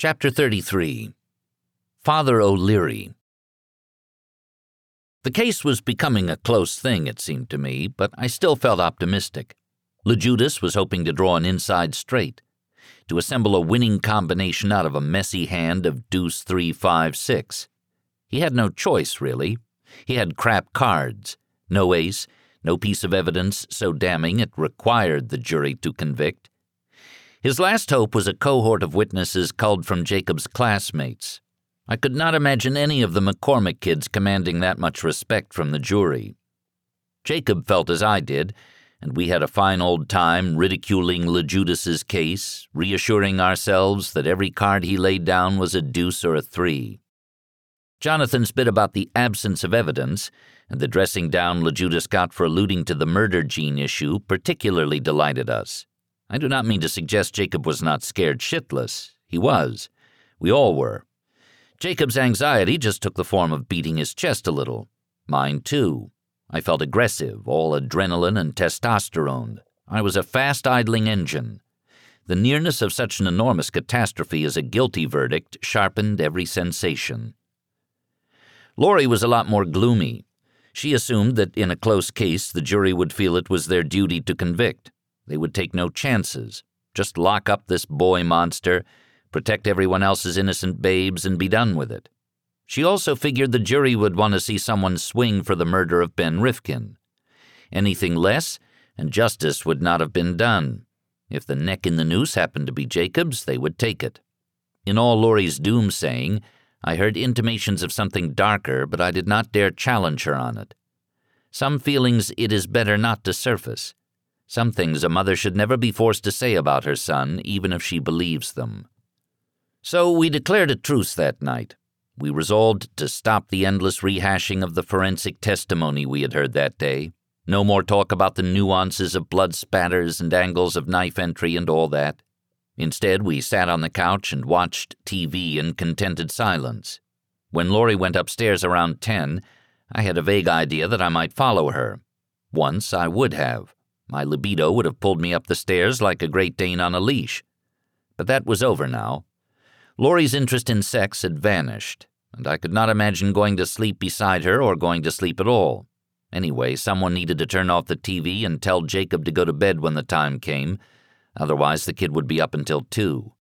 Chapter 33. Father O'Leary. The case was becoming a close thing, it seemed to me, but I still felt optimistic. LeJudas was hoping to draw an inside straight, to assemble a winning combination out of a messy hand of deuce 3, 5, 6. He had no choice, really. He had crap cards, no ace, no piece of evidence so damning it required the jury to convict. His last hope was a cohort of witnesses culled from Jacob's classmates. I could not imagine any of the McCormick kids commanding that much respect from the jury. Jacob felt as I did, and we had a fine old time ridiculing LeJudas's case, reassuring ourselves that every card he laid down was a deuce or a 3. Jonathan's bit about the absence of evidence and the dressing down LeJudas got for alluding to the murder gene issue particularly delighted us. I do not mean to suggest Jacob was not scared shitless. He was. We all were. Jacob's anxiety just took the form of beating his chest a little. Mine, too. I felt aggressive, all adrenaline and testosterone. I was a fast-idling engine. The nearness of such an enormous catastrophe as a guilty verdict sharpened every sensation. Lori was a lot more gloomy. She assumed that in a close case the jury would feel it was their duty to convict. They would take no chances. Just lock up this boy monster, protect everyone else's innocent babes, and be done with it. She also figured the jury would want to see someone swing for the murder of Ben Rifkin. Anything less, and justice would not have been done. If the neck in the noose happened to be Jacob's, they would take it. In all Lori's doomsaying, I heard intimations of something darker, but I did not dare challenge her on it. Some feelings it is better not to surface. Some things a mother should never be forced to say about her son, even if she believes them. So we declared a truce that night. We resolved to stop the endless rehashing of the forensic testimony we had heard that day. No more talk about the nuances of blood spatters and angles of knife entry and all that. Instead, we sat on the couch and watched TV in contented silence. When Lori went upstairs around 10, I had a vague idea that I might follow her. Once I would have. My libido would have pulled me up the stairs like a Great Dane on a leash. But that was over now. Lori's interest in sex had vanished, and I could not imagine going to sleep beside her or going to sleep at all. Anyway, someone needed to turn off the TV and tell Jacob to go to bed when the time came, otherwise the kid would be up until 2.